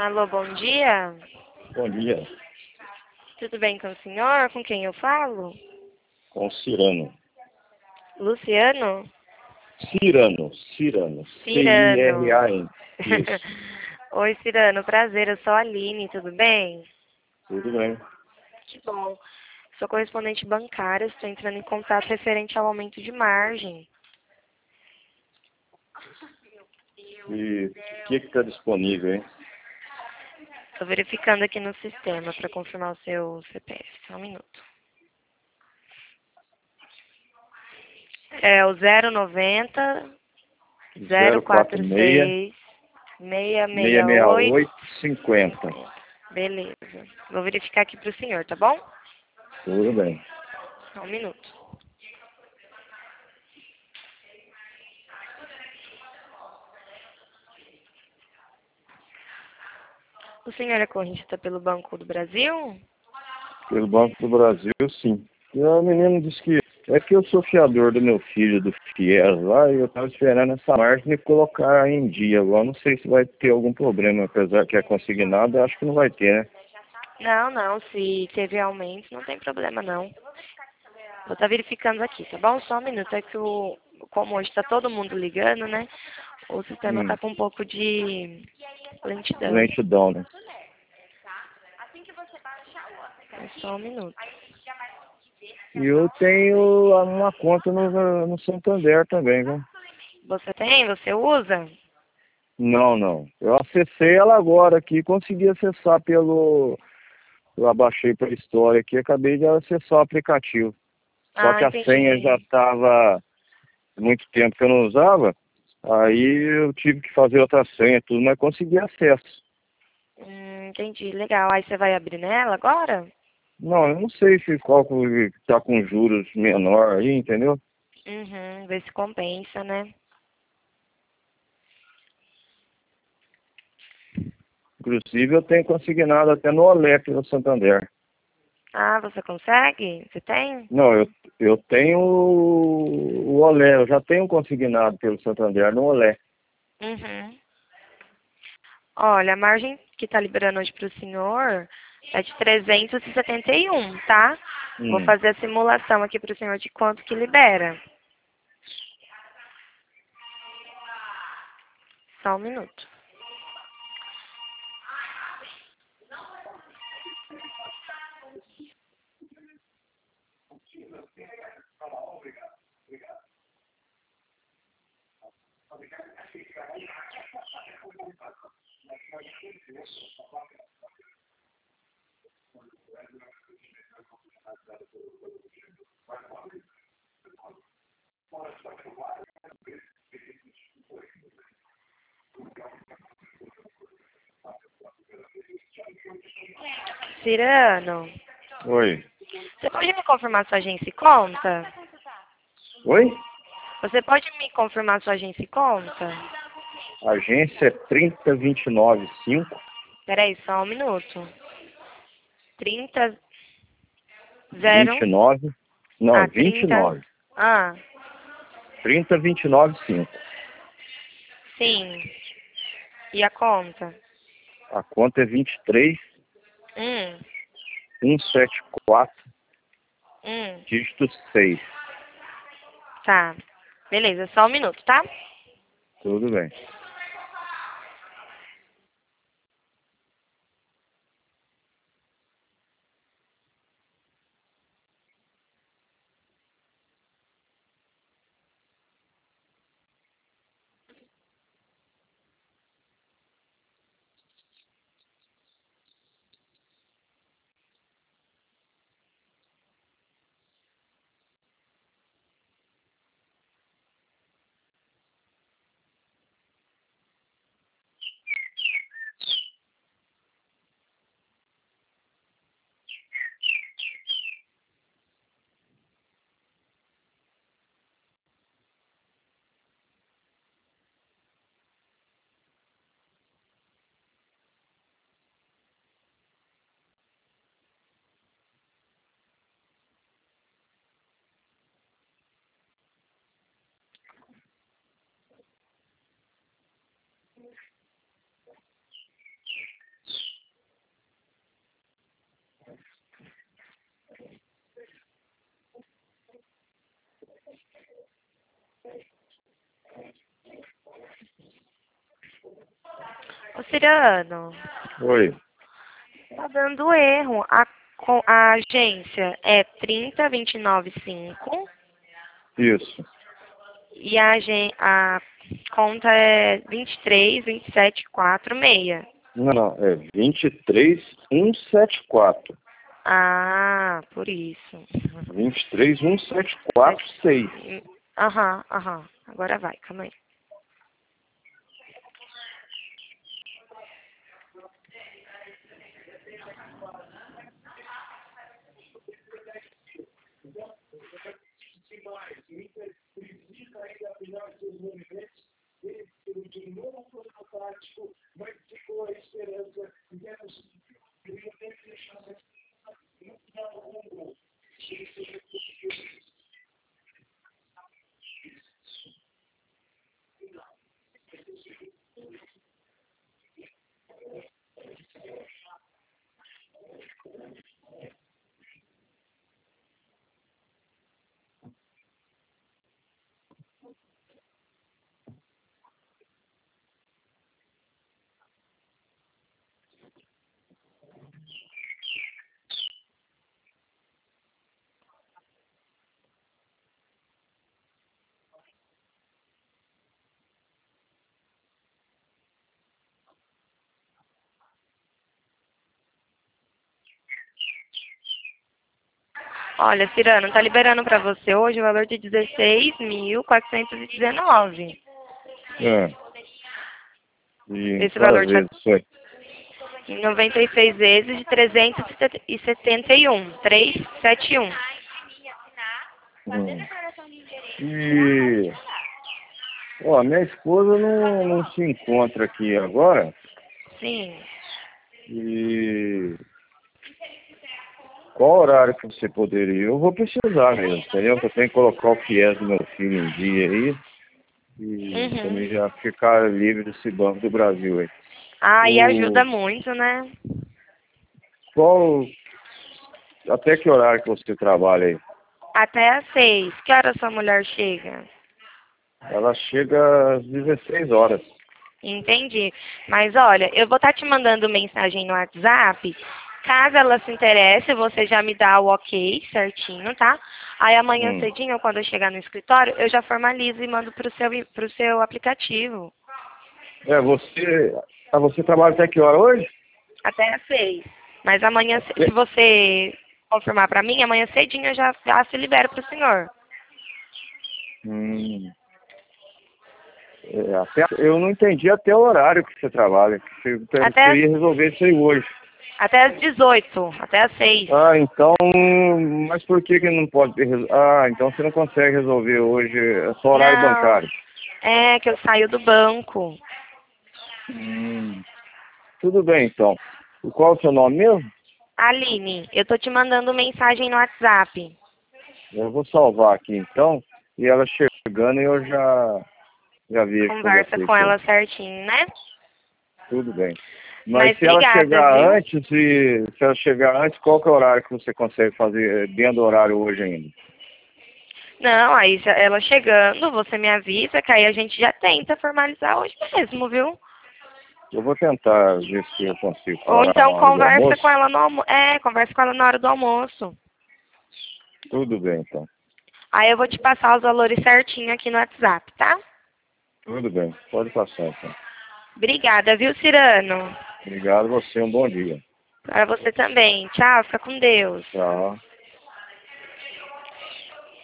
Alô, bom dia. Bom dia, Tudo bem com o senhor? Com quem eu falo? com Cirano. Luciano? Cirano. Cirano. Cirano. Isso, Oi, Cirano. Prazer, eu sou a Aline, tudo bem? tudo bem. Que bom. Sou correspondente bancária, estou entrando em contato referente ao aumento de margem. E o que está disponível, hein? Estou verificando aqui no sistema para confirmar o seu CPF. Só um minuto. É o 090 046 046 668. 668 50. Beleza. Vou verificar aqui para o senhor, tá bom? Tudo bem. Só um minuto. O senhor é correntista pelo Banco do Brasil? Pelo Banco do Brasil, sim. E a menina disse que é que eu sou fiador do meu filho, do FIES lá, e eu estava esperando essa margem e colocar em dia. Agora não sei se vai ter algum problema, apesar que é consignado, eu acho que não vai ter, né? Não. Se teve aumento, não tem problema, não. Vou estar verificando aqui, tá bom? Só um minuto. É que como hoje está todo mundo ligando, né? O sistema está com um pouco de lentidão. Lentidão, né? É só um minuto. E eu tenho uma conta no Santander também, viu? Você tem? Você usa? Não. Eu acessei ela agora aqui, consegui acessar pelo... Eu abaixei pela história aqui, acabei de acessar o aplicativo. Só Ah, que a senha já entendi. estava muito tempo que eu não usava, aí eu tive que fazer outra senha e tudo, mas consegui acesso. Entendi. Legal. Aí você vai abrir nela agora? Não, eu não sei se qual que tá com juros menor aí, entendeu? Uhum. Ver se compensa, né? Inclusive eu tenho consignado até no Olé no Santander. Ah, você consegue? Você tem? Não, eu tenho o Olé, eu já tenho consignado pelo Santander no Olé. Uhum. Olha, a margem que está liberando hoje para o senhor é de 371, tá? Vou Hum. fazer a simulação aqui para o senhor de quanto que libera. Só um minuto. Cirano, Oi. você pode me confirmar sua agência e conta? Oi? Você pode me confirmar sua agência e conta? Agência é 30295. Peraí, só um minuto. 30, 0, 29. Não, 30. 29. Ah, 30295. sim. E a conta? A conta é 23 Hum, 174, hum. dígito 6. Tá. Beleza, só um minuto, tá? Tudo bem. Ô, Cirano, Oi. tá dando erro. A agência é 30295 Isso. e a conta é 2327446. Não, não, é 23174. Ah, por isso. 23174,6. Aham, aham. Agora vai, calma aí. Olha, Cirano, tá liberando pra você hoje o valor de 16.419. É. E Esse valor quantas tá vezes foi? em 96 vezes de 371. 371. Hum. E ó, minha esposa não se encontra aqui agora. Sim. E qual horário que você poderia? Eu vou precisar mesmo, entendeu? Eu tenho que colocar o FIES do meu filho em dia aí. E Uhum. também já ficar livre desse Banco do Brasil aí. Ah, e ajuda O, muito, né? qual, até que horário que você trabalha aí? Até às 6. Que hora sua mulher chega? Ela chega às 16 horas. Entendi. Mas olha, eu vou estar te mandando mensagem no WhatsApp. Caso ela se interesse, você já me dá o ok certinho, tá? Aí amanhã Hum. cedinho, quando eu chegar no escritório, eu já formalizo e mando pro seu aplicativo. Você trabalha até que hora hoje? Até às 6. Mas amanhã, se você confirmar pra mim, amanhã cedinho eu já se libero pro senhor. Hum. Eu não entendi até o horário que você trabalha. Até Você às, ia resolver isso aí hoje. até às 18, até às 6. Ah, então, mas por que não pode ter então você não consegue resolver hoje, é só horário Não, bancário. é que eu saio do banco. Hum. Tudo bem, então. E qual é o seu nome mesmo? Aline, eu tô te mandando mensagem no WhatsApp. Eu vou salvar aqui, então, e ela chegando já vejo com Conversa você com aqui. ela certinho, né? Tudo bem. Mas Mas se ela obrigada, chegar viu? antes, se ela chegar antes, qual que é o horário que você consegue fazer dentro do horário hoje ainda? Não, aí ela chegando, você me avisa que aí a gente já tenta formalizar hoje mesmo, viu? Eu vou tentar ver se eu consigo Ou parar na então hora do conversa almoço. com ela no almoço. É, conversa com ela na hora do almoço. Tudo bem, então. Aí eu vou te passar os valores certinho aqui no WhatsApp, tá? Tudo bem. Pode passar, então. Obrigada, viu, Cirano? Obrigado a você. Um bom dia. Para você também. Tchau, fica com Deus. Tchau.